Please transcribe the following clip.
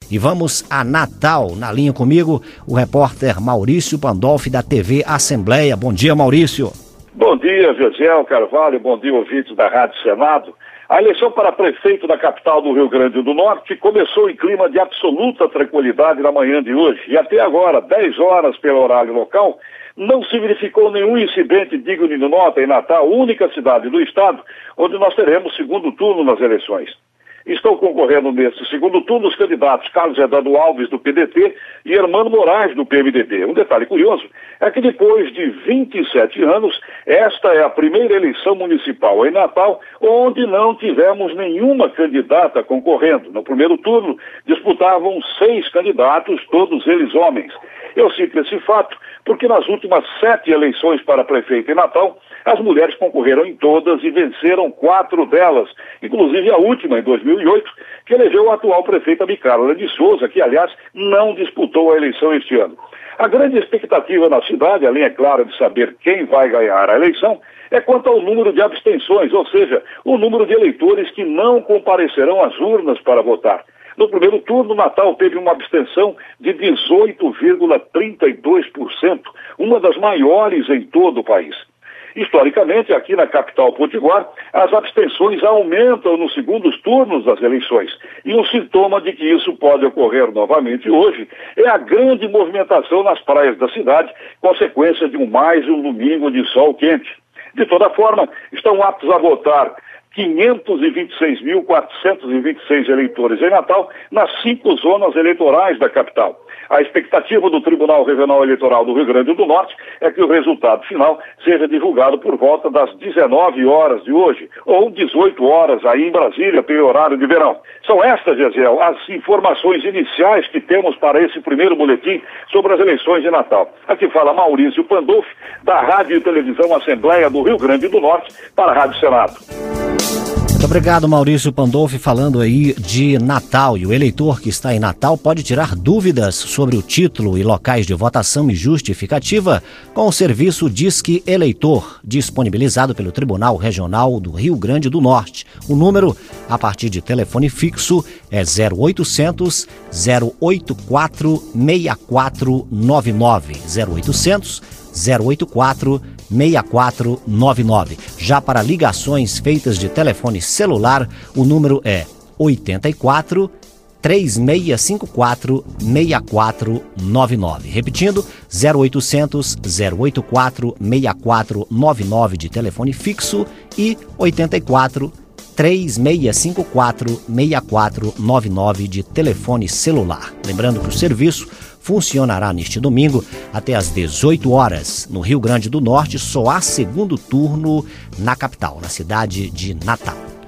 E vamos a Natal. Na linha comigo, o repórter Maurício Pandolfi, da TV Assembleia. Bom dia, Maurício. Bom dia, Josiel Carvalho. Bom dia, ouvintes da Rádio Senado. A eleição para prefeito da capital do Rio Grande do Norte começou em clima de absoluta tranquilidade na manhã de hoje. E até agora, 10 horas pelo horário local, não se verificou nenhum incidente digno de nota em Natal, única cidade do estado, onde nós teremos segundo turno nas eleições. Estão concorrendo nesse segundo turno os candidatos Carlos Eduardo Alves, do PDT, e Hermano Moraes, do PMDB. Um detalhe curioso é que depois de 27 anos, esta é a primeira eleição municipal em Natal onde não tivemos nenhuma candidata concorrendo. No primeiro turno, disputavam 6 candidatos, todos eles homens. Eu cito esse fato porque nas últimas 7 eleições para prefeito em Natal, as mulheres concorreram em todas e venceram 4 delas, inclusive a última, em 2008, que elegeu o atual prefeito Carla de Souza, que, aliás, não disputou a eleição este ano. A grande expectativa na cidade, além, é claro, de saber quem vai ganhar a eleição, é quanto ao número de abstenções, ou seja, o número de eleitores que não comparecerão às urnas para votar. No primeiro turno, Natal teve uma abstenção de 18,32%, uma das maiores em todo o país. Historicamente, aqui na capital potiguar, as abstenções aumentam nos segundos turnos das eleições. E um sintoma de que isso pode ocorrer novamente hoje é a grande movimentação nas praias da cidade, consequência de mais um domingo de sol quente. De toda forma, estão aptos a votar 526.426 eleitores em Natal nas 5 zonas eleitorais da capital. A expectativa do Tribunal Regional Eleitoral do Rio Grande do Norte é que o resultado final seja divulgado por volta das 19 horas de hoje, ou 18 horas aí em Brasília, pelo horário de verão. São estas, Gesiel, as informações iniciais que temos para esse primeiro boletim sobre as eleições de Natal. Aqui fala Maurício Pandolfi, da Rádio e Televisão Assembleia do Rio Grande do Norte, para a Rádio Senado. Muito obrigado, Maurício Pandolfi, falando aí de Natal. E o eleitor que está em Natal pode tirar dúvidas sobre o título e locais de votação e justificativa com o serviço Disque Eleitor, disponibilizado pelo Tribunal Regional do Rio Grande do Norte. O número, a partir de telefone fixo, é 0800 084 6499. 0800 084 6499. Já para ligações feitas de telefone celular, o número é 84 3654 6499. Repetindo, 0800 084 6499 de telefone fixo e 84 3654 6499 de telefone celular. Lembrando que o serviço funcionará neste domingo até às 18 horas. No Rio Grande do Norte, só há segundo turno na capital, na cidade de Natal.